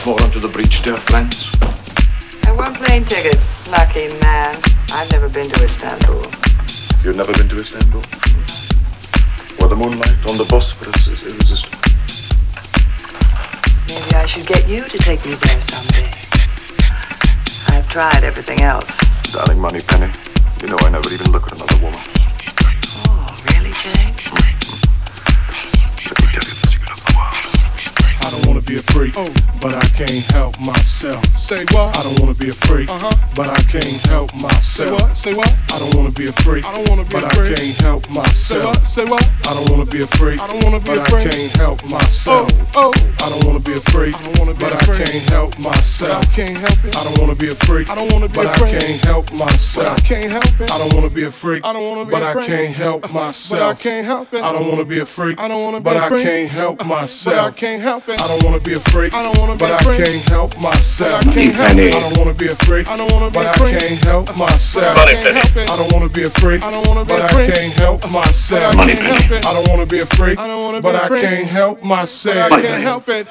once more onto the breach, dear friends. And one plane ticket. Lucky man. I've never been to Istanbul. You've never been to Istanbul? Where the moonlight on the Bosphorus is irresistible. Maybe I should get you to take me there someday. I've tried everything else. Darling Moneypenny, you know I never even look at another woman. Oh, really, Jay? Let me tell you the secret of the world. I don't wanna be a freak, but I can't help myself. Say what? I don't wanna be a freak, but I can't help myself. Say what? I don't wanna be a freak, but I can't help myself. Say what? I don't wanna be a freak, but I can't help myself. I don't wanna be a freak, but I can't help myself. I don't wanna be a freak, but I can't help myself. I don't wanna be a freak, but I can't help myself. I don't wanna be a freak, but I can't help myself. I don't wanna be a freak, but I can't help myself. Moneypenny. I don't wanna be a freak, but I can't help myself. Moneypenny. I don't wanna be a freak, but I can't help myself. Moneypenny. I don't wanna be a freak, but I can't help myself. I can't help it.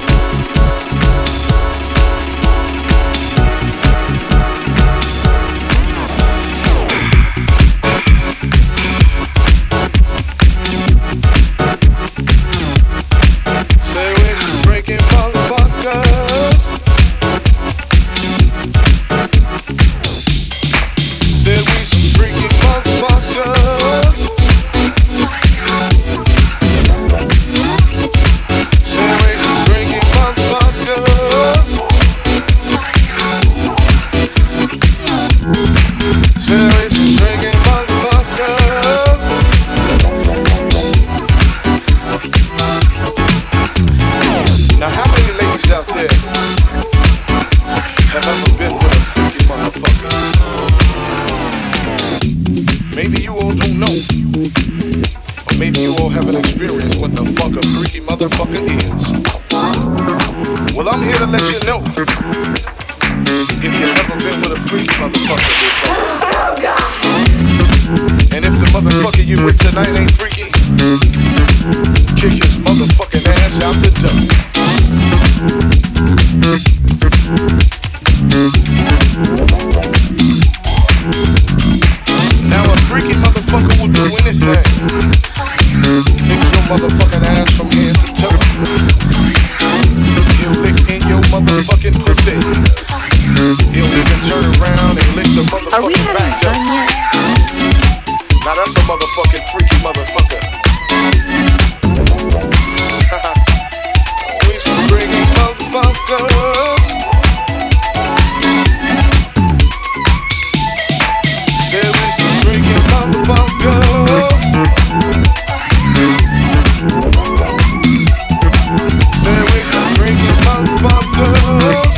Say we're some freaking motherfuckers. Said we some freaking motherfuckers. Said we some freaking motherfuckers. Said we some freaking motherfuckers. Now how many ladies out there have ever been with a freaky motherfucker? Maybe you all don't know, or maybe you all haven't experienced what the fuck a freaky motherfucker is. Well, I'm here to let you know, if you've ever been with a freaky motherfucker before, and if the motherfucker you with tonight ain't freaky, kick his motherfucking ass out the door. Now a freaky motherfucker will do anything. Lick your motherfucking ass from head to toe. He'll lick in your motherfucking pussy. He'll even turn around and lick the motherfucking back door. Now that's a motherfucking freaky motherfucker. We some freaky motherfuckers. Say we some freaky motherfuckers. Say we some freaky motherfuckers.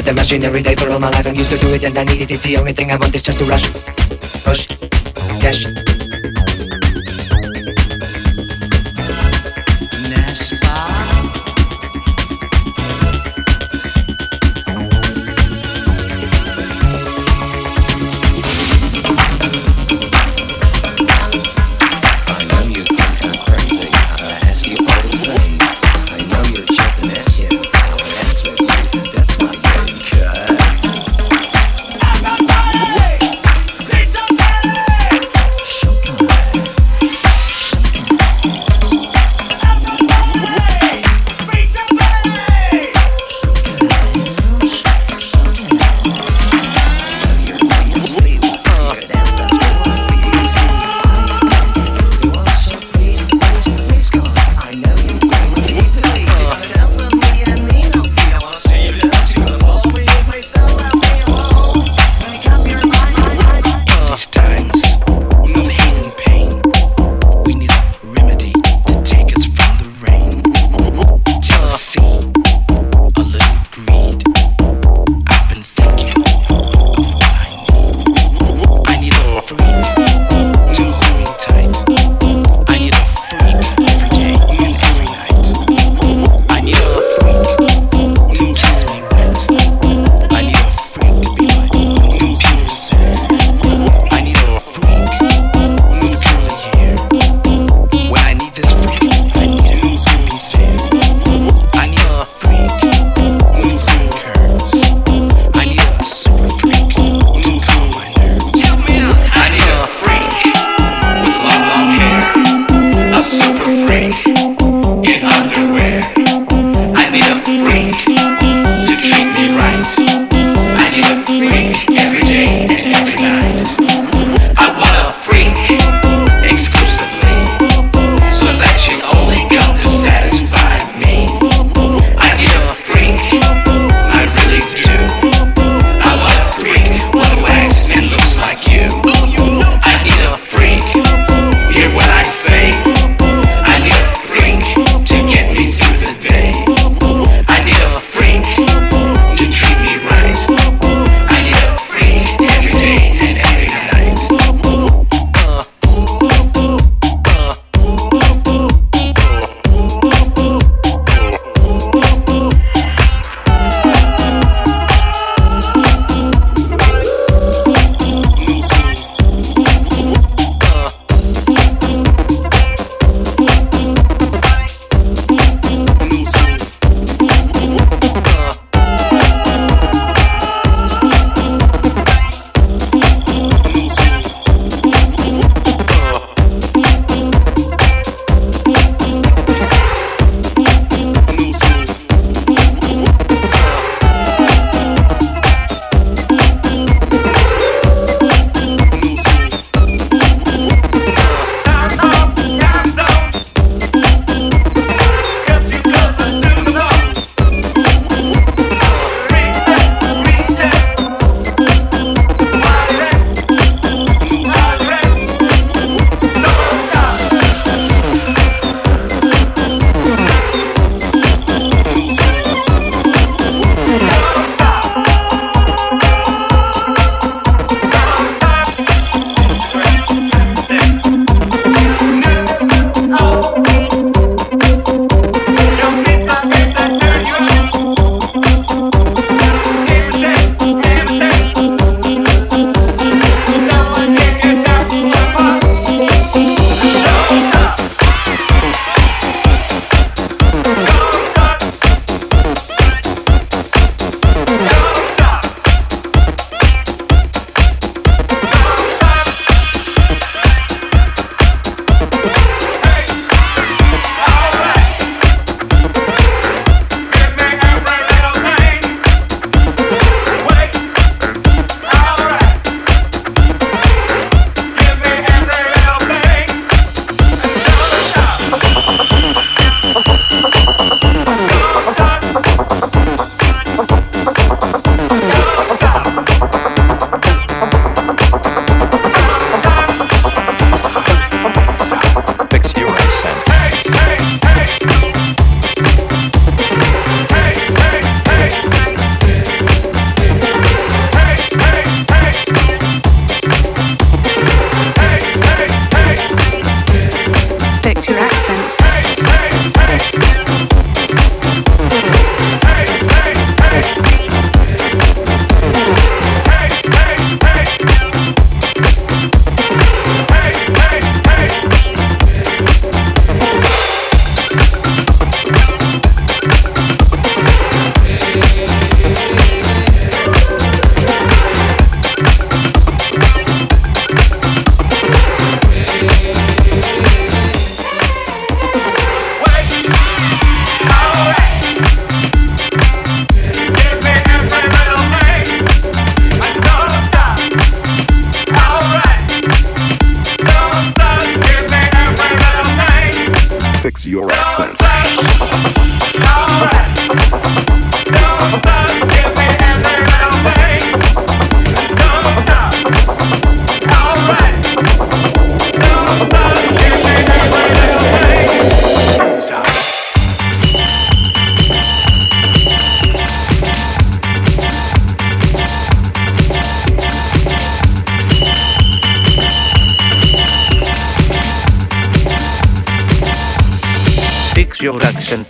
the machine every day for all my life. I'm used to do it and I need it. It's the only thing I want is just to rush, push, cash. Show Fix Your Accent. Fix Your Accent.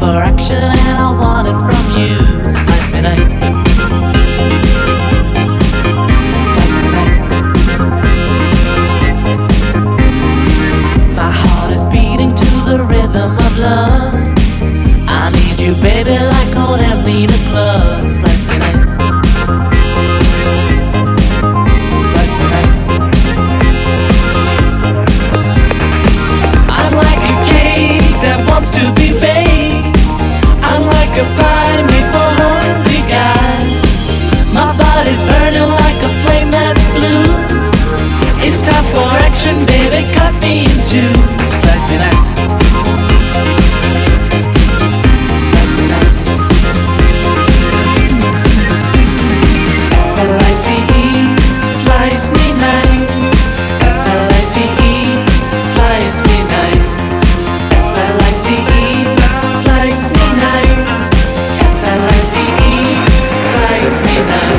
for action and I want it from you. Slice me nice. Slice me nice. My heart is beating to the rhythm of love. I need you, baby, like old hands need a glove. Slice me nice. Slice me nice. I'm like a cake that wants to be baked. I'm like a pie made for hungry guys. My body's burning like a flame that's blue. It's time for action, baby, cut me in two. Slice me nice. Slice me nice. S-L-I-C-E, slice me nice. S-L-I-C-E, slice me nice. S-L-I-C-E, slice me nice. S-L-I-C-E, slice me nice.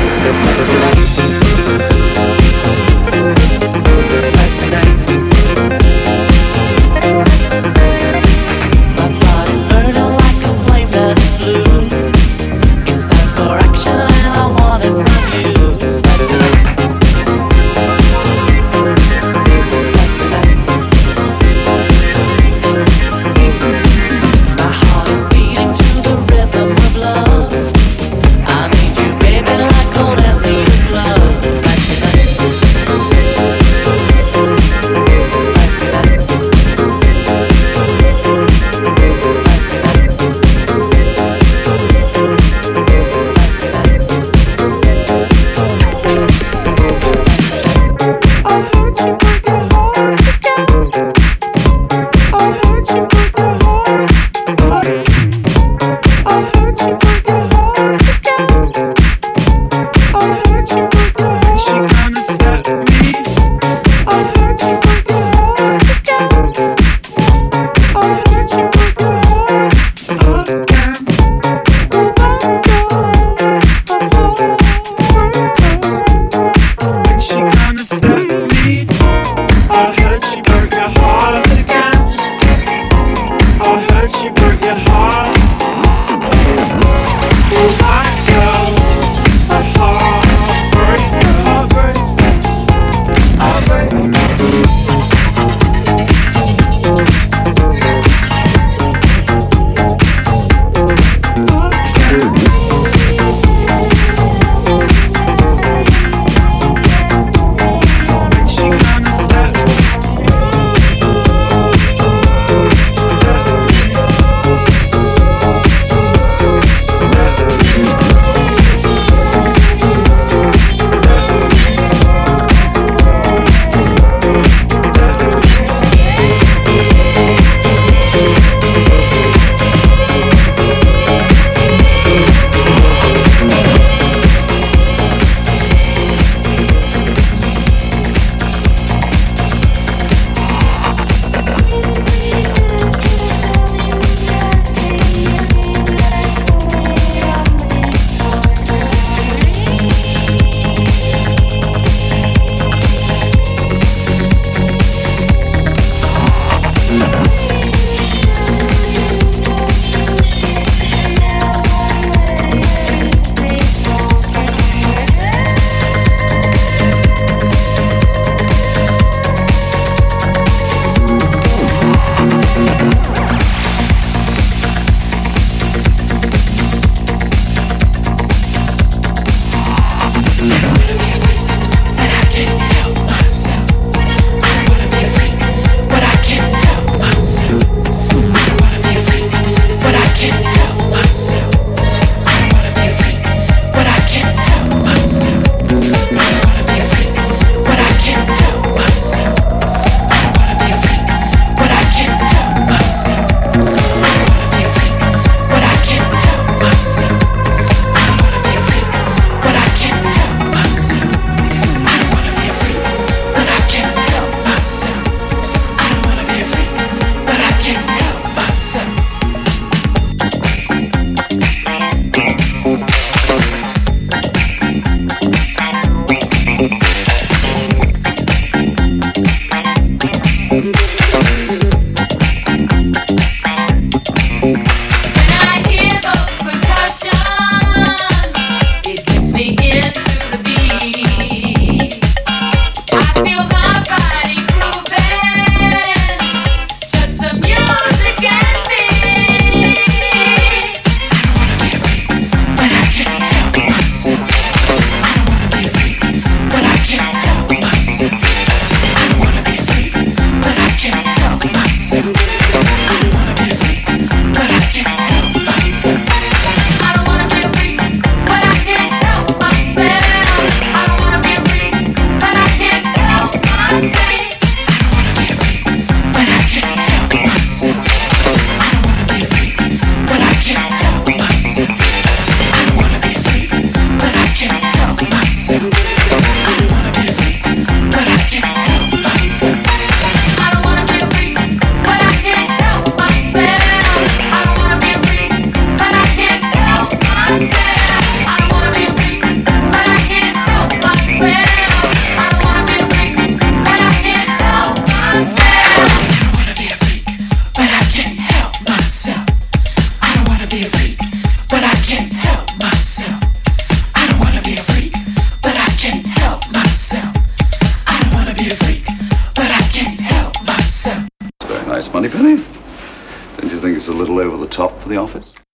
Slice me nice. My body's burning like a flame that's blue. It's time for action and I want it from you. Slice me nice. Slice me nice. My heart is beating to the rhythm of love. I need you, baby, like old as need a glove. Slice me nice. Slice me nice. little over the top for the office?